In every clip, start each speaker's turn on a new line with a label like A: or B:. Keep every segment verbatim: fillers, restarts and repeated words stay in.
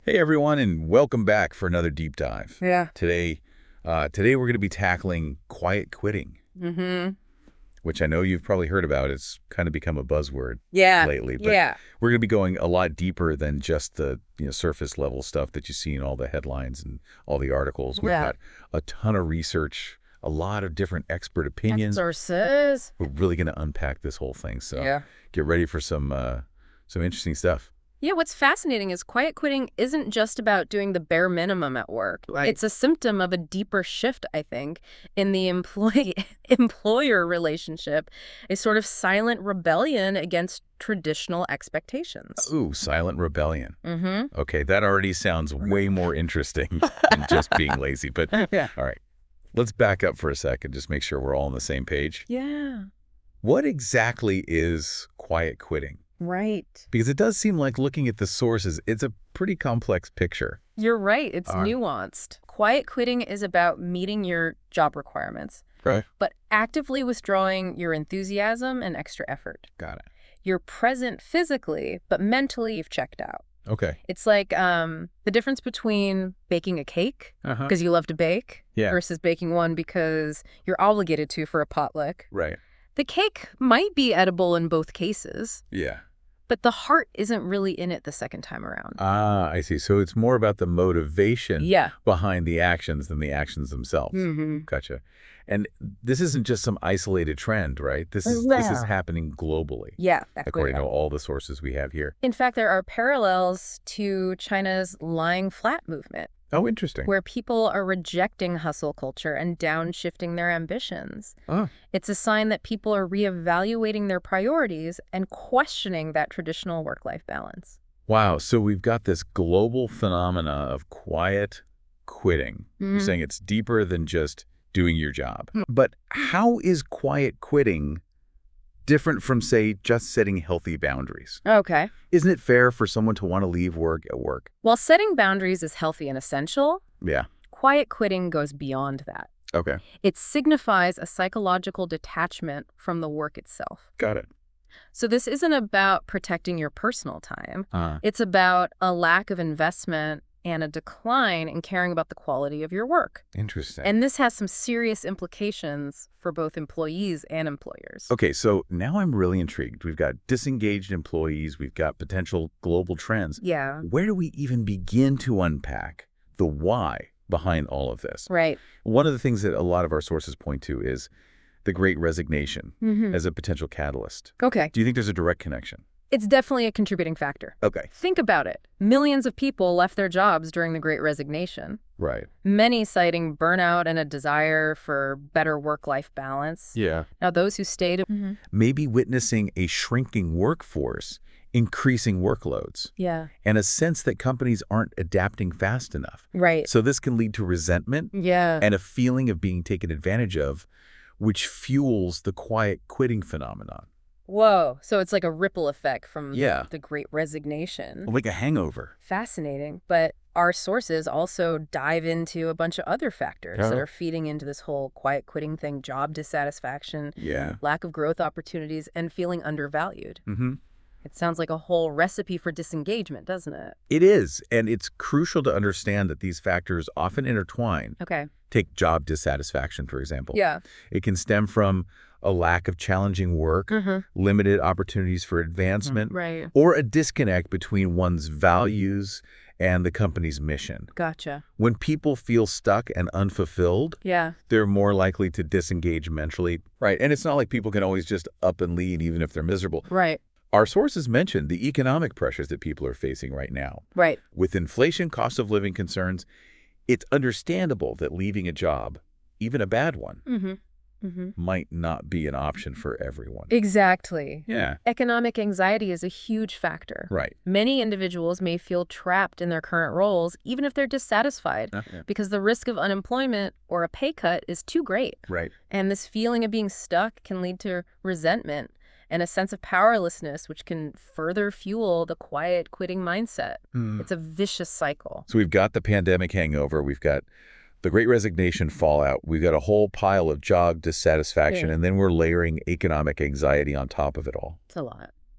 A: Hey everyone, and welcome back for another deep dive.
B: Yeah.
A: Today, uh, today we're going to be tackling quiet quitting,
B: Mm-hmm.
A: which I know you've probably heard about. It's kind of become a buzzword
B: Yeah.
A: lately, but
B: Yeah.
A: we're going to be going a lot deeper than just the you know surface level stuff that you see in all the headlines and all the articles. We've
B: Yeah.
A: got a ton of research, a lot of different expert opinions.
B: Sources.
A: We're really going to unpack this whole thing, so
B: Yeah.
A: get ready for some uh, some interesting stuff.
C: Yeah, what's fascinating is quiet quitting isn't just about doing the bare minimum at work.
A: Right.
C: It's a symptom of a deeper shift, I think, in the employee employer relationship, a sort of silent rebellion against traditional expectations.
A: Ooh, silent rebellion.
C: Mm-hmm.
A: Okay, that already sounds way more interesting than just being lazy. But
B: Yeah.
A: all right, let's back up for a second, just make sure we're all on the same page.
C: Yeah.
A: What exactly is quiet quitting?
C: Right.
A: Because it does seem like looking at the sources, it's a pretty complex picture.
C: You're right. It's
A: All right.
C: nuanced. Quiet quitting is about meeting your job requirements,
A: Right.
C: but actively withdrawing your enthusiasm and extra effort.
A: Got it.
C: You're present physically, but mentally you've checked out.
A: Okay.
C: It's like um, the difference between baking a cake
A: Uh-huh.
C: because you love to bake
A: Yeah.
C: versus baking one because you're obligated to for a potluck.
A: Right.
C: The cake might be edible in both cases,
A: Yeah.
C: but the heart isn't really in it the second time around.
A: Ah, I see. So it's more about the motivation
C: Yeah.
A: behind the actions than the actions themselves.
C: Mm-hmm.
A: Gotcha. And this isn't just some isolated trend, right? This is this is
B: Yeah.
A: happening globally,
C: Yeah. That's
A: according
C: clear.
A: to all the sources we have here.
C: In fact, there are parallels to China's lying flat movement,
A: Oh, interesting.
C: where people are rejecting hustle culture and downshifting their ambitions.
A: Oh.
C: It's a sign that people are reevaluating their priorities and questioning that traditional work-life balance.
A: Wow. So we've got this global phenomena of quiet quitting. You're
C: Mhm.
A: saying it's deeper than just doing your job. But how is quiet quitting different from, say, just setting healthy boundaries?
C: Okay.
A: Isn't it fair for someone to want to leave work at work?
C: While setting boundaries is healthy and essential,
A: Yeah.
C: quiet quitting goes beyond that.
A: Okay.
C: It signifies a psychological detachment from the work itself.
A: Got it.
C: So this isn't about protecting your personal time.
A: Uh,
C: It's about a lack of investment and a decline in caring about the quality of your work.
A: interesting.
C: And this has some serious implications for both employees and employers.
A: Okay, so now I'm really intrigued. We've got disengaged employees. We've got potential global trends.
C: Yeah,
A: Where do we even begin to unpack the why behind all of this?
C: right.
A: One of the things that a lot of our sources point to is the Great Resignation
C: Mm-hmm.
A: as a potential catalyst.
C: Okay.
A: Do you think there's a direct connection?
C: It's definitely a contributing factor.
A: Okay.
C: Think about it. Millions of people left their jobs during the Great Resignation,
A: Right.
C: many citing burnout and a desire for better work-life balance.
A: Yeah.
C: Now, those who stayed... Mhm.
A: Maybe witnessing a shrinking workforce, increasing workloads,
C: Yeah,
A: and a sense that companies aren't adapting fast enough.
C: right.
A: So this can lead to resentment
C: Yeah.
A: and a feeling of being taken advantage of, which fuels the quiet quitting phenomenon.
C: Whoa. So it's like a ripple effect from
A: Yeah.
C: the Great Resignation.
A: Like a hangover.
C: Fascinating. But our sources also dive into a bunch of other factors that
A: Oh.
C: are feeding into this whole quiet quitting thing: job dissatisfaction,
A: Yeah.
C: lack of growth opportunities, and feeling undervalued.
A: Mm-hmm.
C: It sounds like a whole recipe for disengagement, doesn't it?
A: It is, and it's crucial to understand that these factors often intertwine.
C: Okay.
A: Take job dissatisfaction, for example.
C: Yeah.
A: It can stem from a lack of challenging work,
C: Mm-hmm.
A: limited opportunities for advancement,
C: Right.
A: or a disconnect between one's values and the company's mission.
C: Gotcha.
A: When people feel stuck and unfulfilled,
C: Yeah.
A: they're more likely to disengage mentally. Right. And it's not like people can always just up and leave even if they're miserable.
C: Right.
A: Our sources mentioned the economic pressures that people are facing right now.
C: Right.
A: With inflation, cost of living concerns, it's understandable that leaving a job, even a bad one,
C: Mm-hmm. Mm-hmm.
A: might not be an option for everyone.
C: Exactly.
A: Yeah.
C: Economic anxiety is a huge factor.
A: Right.
C: Many individuals may feel trapped in their current roles, even if they're dissatisfied,
A: Uh, yeah.
C: because the risk of unemployment or a pay cut is too great.
A: Right.
C: And this feeling of being stuck can lead to resentment and a sense of powerlessness, which can further fuel the quiet quitting mindset.
A: Hmm.
C: It's a vicious cycle.
A: So we've got the pandemic hangover. We've got the Great Resignation fallout. We've got a whole pile of job dissatisfaction,
C: Yeah.
A: and then we're layering economic anxiety on top of it all.
C: It's a lot.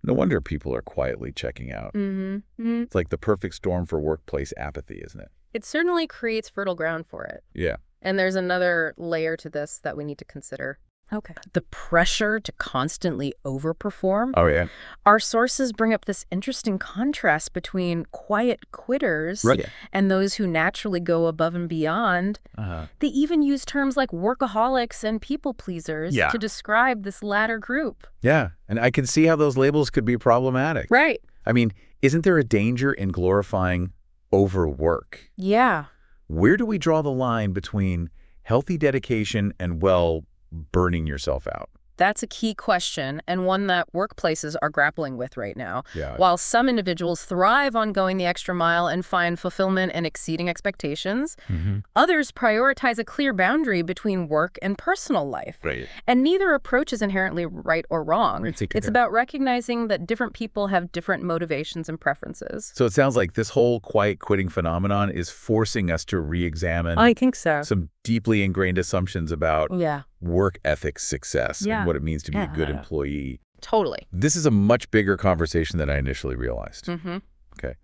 A: No wonder people are quietly checking out.
C: Mm-hmm.
A: It's like the perfect storm for workplace apathy, isn't it?
C: It certainly creates fertile ground for it.
A: Yeah.
C: And there's another layer to this that we need to consider. Okay. The pressure to constantly overperform.
A: Oh, yeah.
C: Our sources bring up this interesting contrast between quiet quitters
A: Right.
C: and those who naturally go above and beyond.
A: Uh-huh.
C: They even use terms like workaholics and people pleasers
A: Yeah.
C: to describe this latter group.
A: Yeah. And I can see how those labels could be problematic.
C: Right.
A: I mean, isn't there a danger in glorifying overwork?
C: Yeah.
A: Where do we draw the line between healthy dedication and, well, burning yourself out?
C: That's a key question, and one that workplaces are grappling with right now.
A: Yeah.
C: While some individuals thrive on going the extra mile and find fulfillment and exceeding expectations,
A: Mm-hmm.
C: others prioritize a clear boundary between work and personal life.
A: Right.
C: And neither approach is inherently right or wrong.
A: It's,
C: It's about recognizing that different people have different motivations and preferences.
A: So it sounds like this whole quiet quitting phenomenon is forcing us to re-examine
C: I think so.
A: some deeply ingrained assumptions about
C: Yeah,
A: work ethic success
C: Yeah.
A: and what it means to be a good
C: Yeah.
A: employee.
C: totally.
A: This is a much bigger conversation than I initially realized.
C: Mm-hmm.
A: Okay.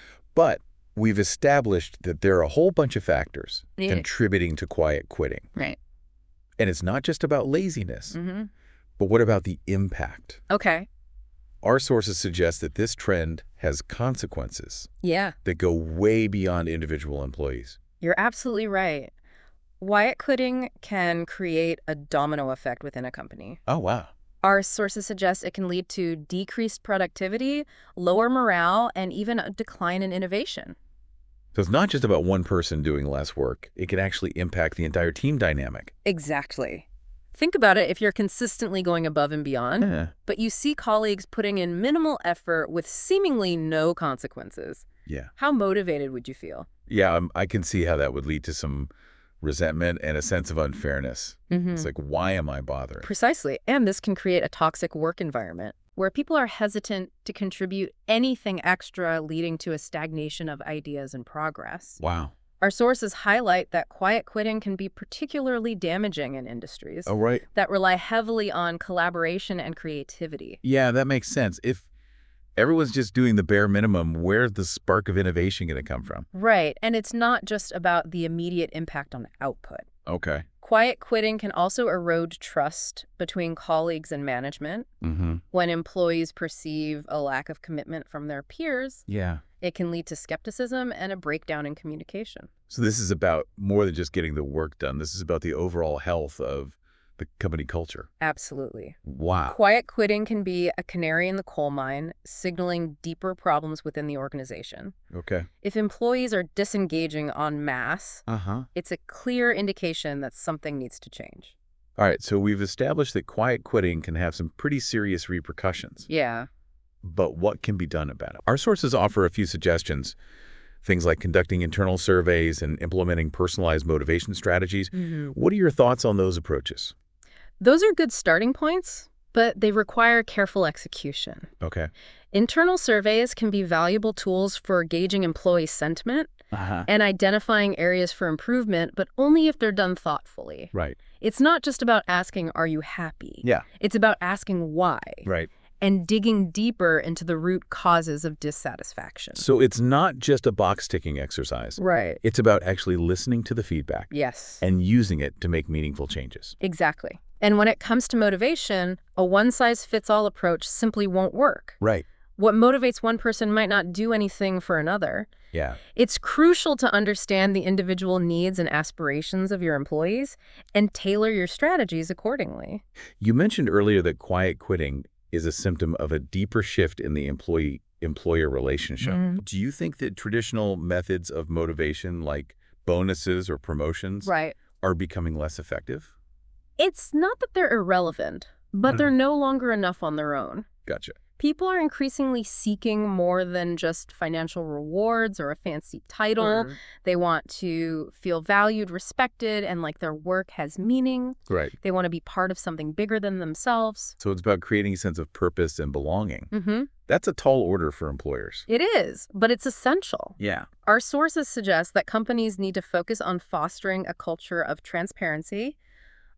A: But we've established that there are a whole bunch of factors
C: Yeah.
A: contributing to quiet quitting.
C: Right.
A: And it's not just about laziness,
C: Mm-hmm.
A: but what about the impact?
C: Okay.
A: Our sources suggest that this trend has consequences
C: Yeah,
A: that go way beyond individual employees.
C: you're absolutely right. Quiet quitting can create a domino effect within a company.
A: Oh, wow.
C: Our sources suggest it can lead to decreased productivity, lower morale, and even a decline in innovation.
A: So it's not just about one person doing less work. It can actually impact the entire team dynamic.
C: Exactly. Think about it if you're consistently going above and beyond,
A: Yeah.
C: but you see colleagues putting in minimal effort with seemingly no consequences.
A: Yeah.
C: How motivated would you feel?
A: Yeah, um, I can see how that would lead to some resentment and a sense of unfairness.
C: Mm-hmm.
A: It's like, why am I bothering?
C: Precisely. And this can create a toxic work environment where people are hesitant to contribute anything extra, leading to a stagnation of ideas and progress.
A: Wow.
C: Our sources highlight that quiet quitting can be particularly damaging in industries
A: Oh, right.
C: that rely heavily on collaboration and creativity.
A: Yeah, that makes sense. If everyone's just doing the bare minimum, where's the spark of innovation going to come from?
C: Right. And it's not just about the immediate impact on output.
A: Okay.
C: Quiet quitting can also erode trust between colleagues and management.
A: Mm-hmm.
C: When employees perceive a lack of commitment from their peers,
A: Yeah.
C: it can lead to skepticism and a breakdown in communication.
A: So this is about more than just getting the work done. This is about the overall health of the company culture.
C: Absolutely.
A: Wow.
C: Quiet quitting can be a canary in the coal mine, signaling deeper problems within the organization.
A: Okay.
C: If employees are disengaging en masse,
A: Uh-huh.
C: it's a clear indication that something needs to change.
A: All right, so we've established that quiet quitting can have some pretty serious repercussions.
C: Yeah.
A: But what can be done about it? Our sources offer a few suggestions, things like conducting internal surveys and implementing personalized motivation strategies.
C: Mm-hmm.
A: What are your thoughts on those approaches?
C: Those are good starting points, but they require careful execution.
A: Okay.
C: Internal surveys can be valuable tools for gauging employee sentiment
A: Uh-huh.
C: and identifying areas for improvement, but only if they're done thoughtfully.
A: Right.
C: It's not just about asking, are you happy?
A: Yeah.
C: It's about asking why
A: Right.
C: and digging deeper into the root causes of dissatisfaction.
A: So it's not just a box-ticking exercise.
C: Right.
A: It's about actually listening to the feedback
C: Yes.
A: and using it to make meaningful changes.
C: Exactly. And when it comes to motivation, a one-size-fits-all approach simply won't work.
A: Right.
C: What motivates one person might not do anything for another.
A: Yeah.
C: It's crucial to understand the individual needs and aspirations of your employees and tailor your strategies accordingly.
A: You mentioned earlier that quiet quitting is a symptom of a deeper shift in the employee-employer relationship.
C: Mm.
A: Do you think that traditional methods of motivation, like bonuses or promotions,
C: Right.
A: are becoming less effective?
C: It's not that they're irrelevant, but
A: Mhm.
C: they're no longer enough on their own.
A: Gotcha.
C: People are increasingly seeking more than just financial rewards or a fancy title. They want to feel valued, respected, and like their work has meaning.
A: Right.
C: They want to be part of something bigger than themselves.
A: So it's about creating a sense of purpose and belonging.
C: Mm-hmm.
A: That's a tall order for employers.
C: It is, but it's essential.
A: Yeah.
C: Our sources suggest that companies need to focus on fostering a culture of transparency,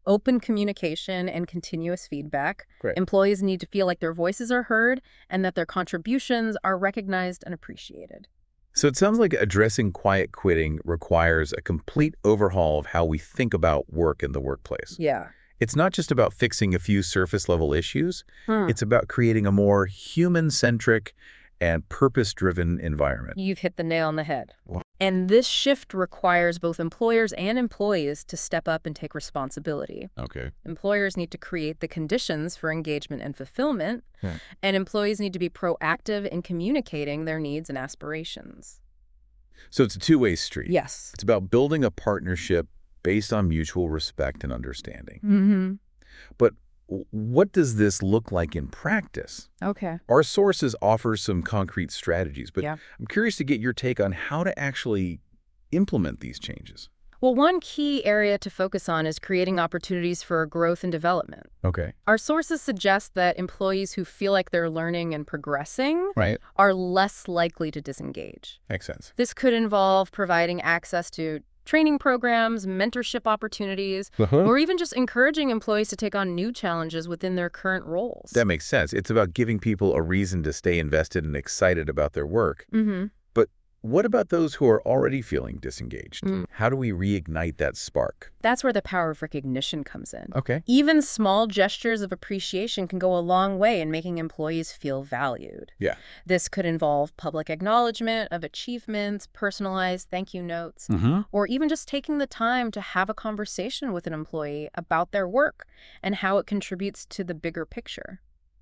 C: open communication and continuous feedback.
A: Great.
C: Employees need to feel like their voices are heard and that their contributions are recognized and appreciated.
A: So it sounds like addressing quiet quitting requires a complete overhaul of how we think about work in the workplace.
C: Yeah.
A: It's not just about fixing a few surface-level issues.
C: Hmm.
A: It's about creating a more human-centric and purpose-driven environment.
C: You've hit the nail on the head.
A: Wow.
C: And this shift requires both employers and employees to step up and take responsibility.
A: Okay.
C: Employers need to create the conditions for engagement and fulfillment,
A: Yeah.
C: and employees need to be proactive in communicating their needs and aspirations.
A: So it's a two-way street.
C: Yes.
A: It's about building a partnership based on mutual respect and understanding.
C: Mm-hmm.
A: But w- what does this look like in practice?
C: Okay.
A: Our sources offer some concrete strategies, but
C: Yeah.
A: I'm curious to get your take on how to actually implement these changes.
C: Well, one key area to focus on is creating opportunities for growth and development.
A: Okay.
C: Our sources suggest that employees who feel like they're learning and progressing
A: Right.
C: are less likely to disengage.
A: Makes sense.
C: This could involve providing access to training programs, mentorship opportunities,
A: Uh-huh.
C: or even just encouraging employees to take on new challenges within their current roles.
A: That makes sense. It's about giving people a reason to stay invested and excited about their work.
C: Mm-hmm.
A: But what about those who are already feeling disengaged?
C: Mm.
A: How do we reignite that spark?
C: That's where the power of recognition comes in.
A: Okay.
C: Even small gestures of appreciation can go a long way in making employees feel valued.
A: Yeah.
C: This could involve public acknowledgement of achievements, personalized thank you notes,
A: Mm-hmm.
C: or even just taking the time to have a conversation with an employee about their work and how it contributes to the bigger picture.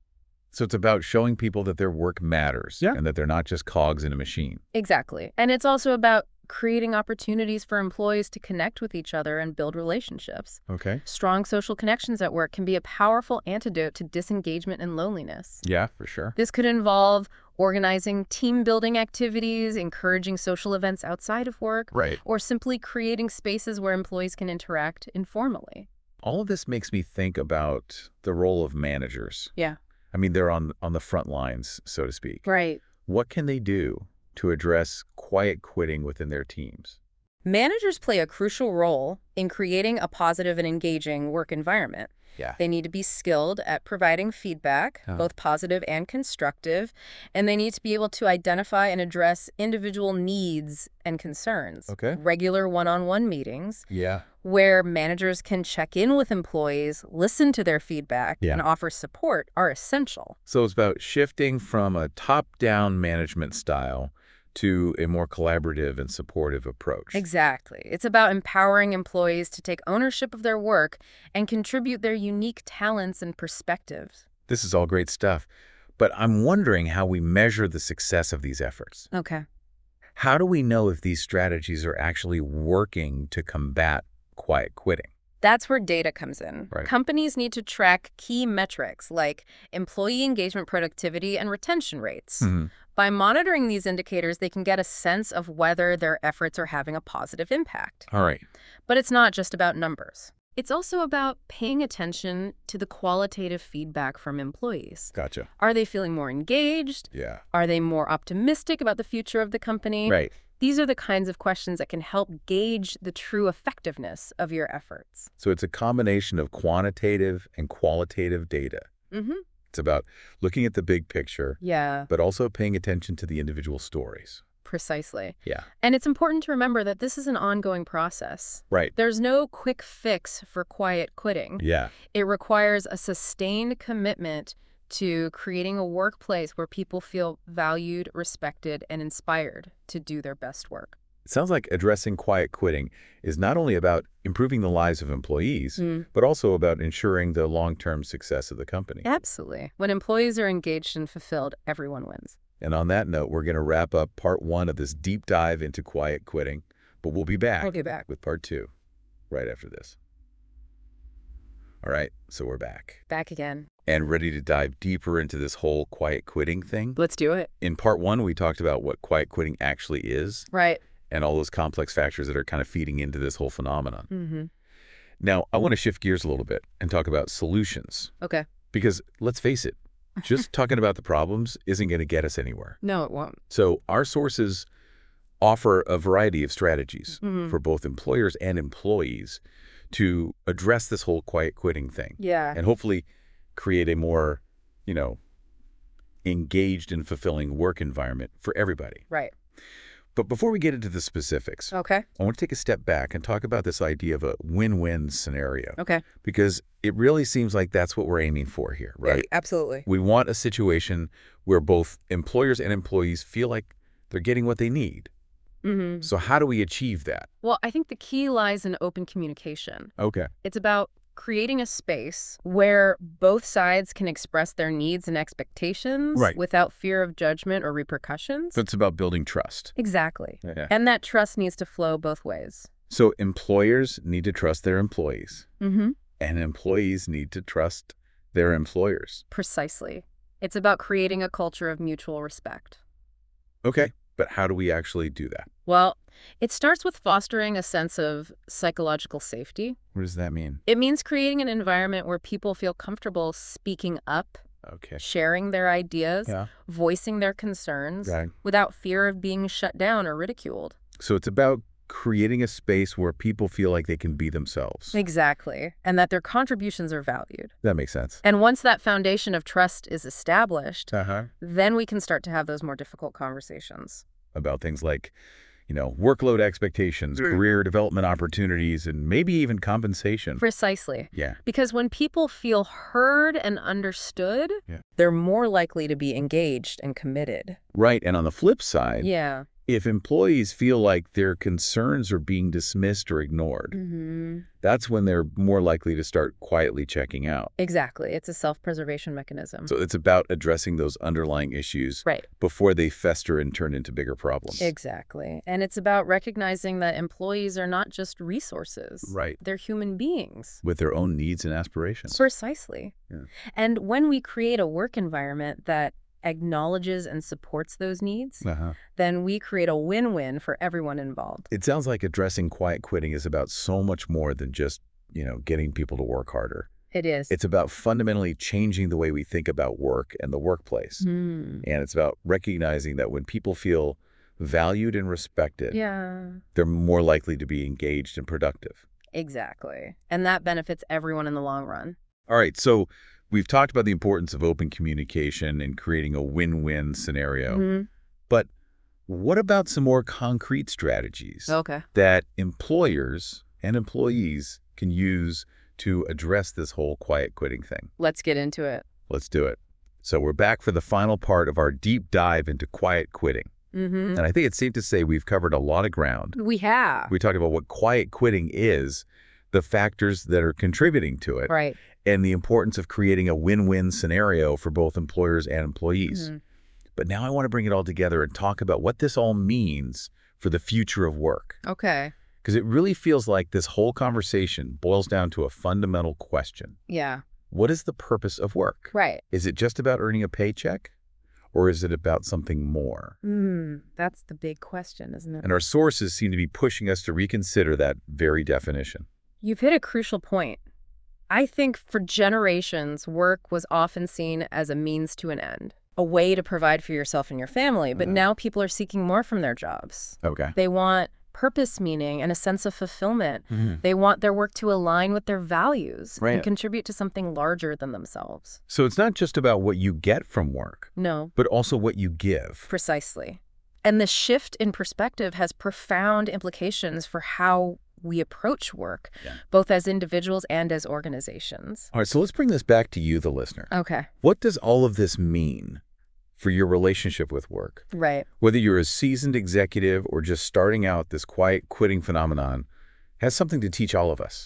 A: So it's about showing people that their work matters
B: Yeah.
A: and that they're not just cogs in a machine.
C: Exactly. And it's also about creating opportunities for employees to connect with each other and build relationships.
A: Okay.
C: Strong social connections at work can be a powerful antidote to disengagement and loneliness.
A: Yeah, for sure.
C: This could involve organizing team-building activities, encouraging social events outside of work,
A: Right.
C: or simply creating spaces where employees can interact informally.
A: All of this makes me think about the role of managers.
C: Yeah.
A: I mean, they're on on the front lines, so to speak.
C: Right.
A: What can they do to address quiet quitting within their teams?
C: Managers play a crucial role in creating a positive and engaging work environment.
A: Yeah.
C: They need to be skilled at providing feedback,
A: Oh.
C: both positive and constructive, and they need to be able to identify and address individual needs and concerns.
A: Okay.
C: Regular one-on-one meetings
A: Yeah.
C: where managers can check in with employees, listen to their feedback,
A: Yeah.
C: and offer support are essential.
A: So it's about shifting from a top-down management style to a more collaborative and supportive approach.
C: Exactly. It's about empowering employees to take ownership of their work and contribute their unique talents and perspectives.
A: This is all great stuff, but I'm wondering how we measure the success of these efforts.
C: Okay.
A: How do we know if these strategies are actually working to combat quiet quitting?
C: That's where data comes in.
A: Right.
C: Companies need to track key metrics like employee engagement, productivity, and retention rates.
A: Mhm.
C: By monitoring these indicators, they can get a sense of whether their efforts are having a positive impact.
A: All right.
C: But it's not just about numbers. It's also about paying attention to the qualitative feedback from employees.
A: Gotcha.
C: Are they feeling more engaged?
A: Yeah.
C: Are they more optimistic about the future of the company?
A: Right.
C: These are the kinds of questions that can help gauge the true effectiveness of your efforts.
A: So it's a combination of quantitative and qualitative data.
C: Mm-hmm.
A: It's about looking at the big picture,
C: Yeah,
A: but also paying attention to the individual stories.
C: precisely.
A: Yeah.
C: And it's important to remember that this is an ongoing process.
A: Right.
C: There's no quick fix for quiet quitting.
A: Yeah.
C: It requires a sustained commitment to creating a workplace where people feel valued, respected, and inspired to do their best work.
A: It sounds like addressing quiet quitting is not only about improving the lives of employees,
C: Mm.
A: but also about ensuring the long-term success of the company.
C: Absolutely. When employees are engaged and fulfilled, everyone wins.
A: And on that note, we're going to wrap up part one of this deep dive into quiet quitting, but we'll be back,
C: We'll be back.
A: with part two right after this. All right, so we're back
C: Back again.
A: and ready to dive deeper into this whole quiet quitting thing.
C: Let's do it.
A: In part one, we talked about what quiet quitting actually is
C: Right.
A: and all those complex factors that are kind of feeding into this whole phenomenon.
C: Mm-hmm.
A: Now, I want to shift gears a little bit and talk about solutions,
C: Okay.
A: because let's face it, just talking about the problems isn't going to get us anywhere.
C: No, it won't.
A: So our sources offer a variety of strategies
C: Mhm.
A: for both employers and employees to address this whole quiet quitting thing
C: Yeah.
A: and hopefully create a more, you know, engaged and fulfilling work environment for everybody.
C: Right.
A: But before we get into the specifics,
C: Okay.
A: I want to take a step back and talk about this idea of a win-win scenario.
C: Okay.
A: Because it really seems like that's what we're aiming for here, right?
C: Absolutely.
A: We want a situation where both employers and employees feel like they're getting what they need.
C: Mm-hmm.
A: So how do we achieve that?
C: Well, I think the key lies in open communication.
A: Okay.
C: It's about creating a space where both sides can express their needs and expectations
A: Right.
C: without fear of judgment or repercussions.
A: So it's about building trust.
C: Exactly.
A: Yeah.
C: And that trust needs to flow both ways.
A: So employers need to trust their employees,
C: Mm-hmm.
A: and employees need to trust their employers.
C: Precisely. It's about creating a culture of mutual respect.
A: Okay. But how do we actually do that?
C: Well, it starts with fostering a sense of psychological safety.
A: What does that mean?
C: It means creating an environment where people feel comfortable speaking up,
A: Okay.
C: sharing their ideas,
A: Yeah.
C: voicing their concerns
A: Right.
C: without fear of being shut down or ridiculed.
A: So it's about creating a space where people feel like they can be themselves.
C: Exactly. And that their contributions are valued.
A: That makes sense.
C: And once that foundation of trust is established,
A: Uh-huh.
C: then we can start to have those more difficult conversations.
A: About things like, you know, workload expectations,
C: Mm.
A: career development opportunities, and maybe even compensation.
C: Precisely.
A: Yeah.
C: Because when people feel heard and understood,
A: Yeah.
C: they're more likely to be engaged and committed.
A: Right. And on the flip side,
C: Yeah.
A: if employees feel like their concerns are being dismissed or ignored,
C: Mm-hmm.
A: that's when they're more likely to start quietly checking out.
C: Exactly. It's a self-preservation mechanism.
A: So it's about addressing those underlying issues
C: Right.
A: before they fester and turn into bigger problems.
C: Exactly. And it's about recognizing that employees are not just resources.
A: Right.
C: They're human beings.
A: With their own needs and aspirations.
C: Precisely.
A: Yeah.
C: And when we create a work environment that acknowledges and supports those needs,
A: Uh-huh.
C: then we create a win-win for everyone involved.
A: It sounds like addressing quiet quitting is about so much more than just, you know, getting people to work harder.
C: It is.
A: It's about fundamentally changing the way we think about work and the workplace.
C: Hmm.
A: And it's about recognizing that when people feel valued and respected,
C: Yeah,
A: they're more likely to be engaged and productive.
C: exactly. And that benefits everyone in the long run.
A: All right, so we've talked about the importance of open communication and creating a win-win scenario.
C: Mhm.
A: But what about some more concrete strategies
C: Okay.
A: that employers and employees can use to address this whole quiet quitting thing?
C: Let's get into it.
A: Let's do it. So we're back for the final part of our deep dive into quiet quitting.
C: Mm-hmm.
A: And I think it's safe to say we've covered a lot of ground.
C: We have.
A: We talked about what quiet quitting is, the factors that are contributing to it,
C: Right.
A: and the importance of creating a win-win scenario for both employers and employees.
C: Mhm.
A: But now I want to bring it all together and talk about what this all means for the future of work.
C: Okay.
A: Because it really feels like this whole conversation boils down to a fundamental question.
C: Yeah.
A: What is the purpose of work?
C: Right.
A: Is it just about earning a paycheck? Or is it about something more?
C: Mm, that's the big question, isn't it?
A: And our sources seem to be pushing us to reconsider that very definition.
C: You've hit a crucial point. I think for generations, work was often seen as a means to an end, a way to provide for yourself and your family. But
A: Uh-huh.
C: now people are seeking more from their jobs.
A: Okay.
C: They want purpose, meaning, and a sense of fulfillment.
A: Mhm.
C: They want their work to align with their values
A: Right.
C: and contribute to something larger than themselves.
A: So it's not just about what you get from work,
C: No,
A: but also what you give.
C: precisely. And the shift in perspective has profound implications for how we approach work,
A: Yeah.
C: both as individuals and as organizations.
A: All right, so let's bring this back to you, the listener.
C: Okay,
A: What does all of this mean for your relationship with work?
C: right.
A: Whether you're a seasoned executive or just starting out, this quiet quitting phenomenon has something to teach all of us.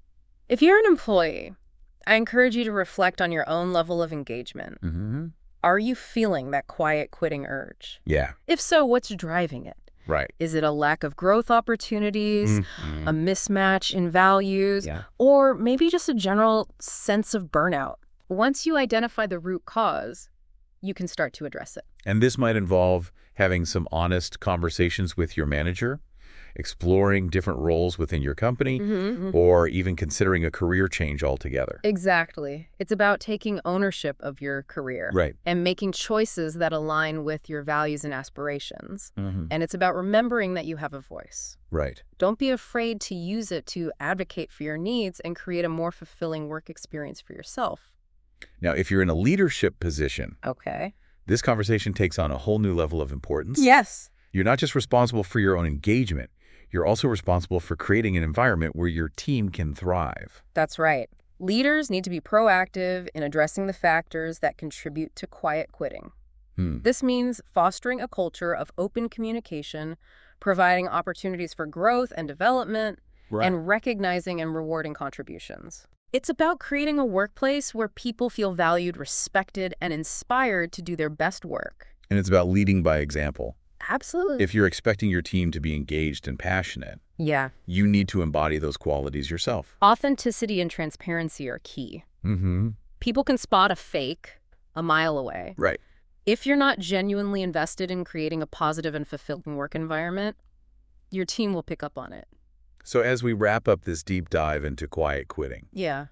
C: If you're an employee, I encourage you to reflect on your own level of engagement.
A: Mm-hmm.
C: Are you feeling that quiet quitting urge?
A: Yeah,
C: If so, what's driving it?
A: right.
C: Is it a lack of growth opportunities,
A: Mhm.
C: a mismatch in values,
A: Yeah.
C: or maybe just a general sense of burnout? Once you identify the root cause, you can start to address it.
A: And this might involve having some honest conversations with your manager exploring different roles within your company,
C: Mm-hmm.
A: or even considering a career change altogether.
C: Exactly. It's about taking ownership of your career.
A: Right.
C: And making choices that align with your values and aspirations.
A: Mm-hmm.
C: And it's about remembering that you have a voice.
A: Right.
C: Don't be afraid to use it to advocate for your needs and create a more fulfilling work experience for yourself.
A: Now, if you're in a leadership position,
C: Okay.
A: this conversation takes on a whole new level of importance.
C: Yes.
A: You're not just responsible for your own engagement, you're also responsible for creating an environment where your team can thrive.
C: That's right. Leaders need to be proactive in addressing the factors that contribute to quiet quitting.
A: Hmm.
C: This means fostering a culture of open communication, providing opportunities for growth and development,
A: Right.
C: and recognizing and rewarding contributions. It's about creating a workplace where people feel valued, respected, and inspired to do their best work.
A: And it's about leading by example.
C: Absolutely.
A: If you're expecting your team to be engaged and passionate,
C: Yeah.
A: you need to embody those qualities yourself.
C: Authenticity and transparency are key.
A: Mm-hmm.
C: People can spot a fake a mile away.
A: Right.
C: If you're not genuinely invested in creating a positive and fulfilling work environment, your team will pick up on it.
A: So as we wrap up this deep dive into quiet quitting,
C: Yeah.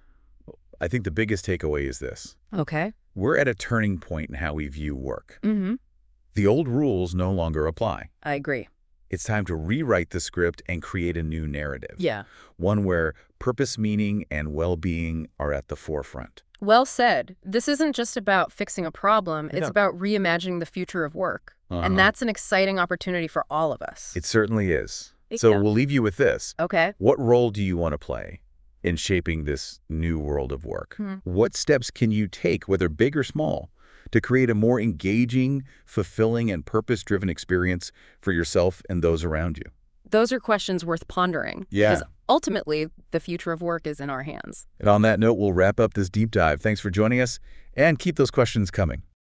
A: I think the biggest takeaway is this.
C: Okay.
A: We're at a turning point in how we view work.
C: Mm-hmm.
A: The old rules no longer apply.
C: I agree.
A: It's time to rewrite the script and create a new narrative.
C: Yeah.
A: One where purpose, meaning, and well-being are at the forefront.
C: Well said. This isn't just about fixing a problem. It's
A: Yeah.
C: about reimagining the future of work.
A: Uh-huh.
C: And that's an exciting opportunity for all of us.
A: It certainly is. So
C: Yeah.
A: we'll leave you with this.
C: Okay.
A: What role do you want to play in shaping this new world of work?
C: Hmm.
A: What steps can you take, whether big or small, to create a more engaging, fulfilling, and purpose-driven experience for yourself and those around you?
C: Those are questions worth pondering.
A: Yeah.
C: Because ultimately, the future of work is in our hands.
A: And on that note, we'll wrap up this deep dive. Thanks for joining us, and keep those questions coming.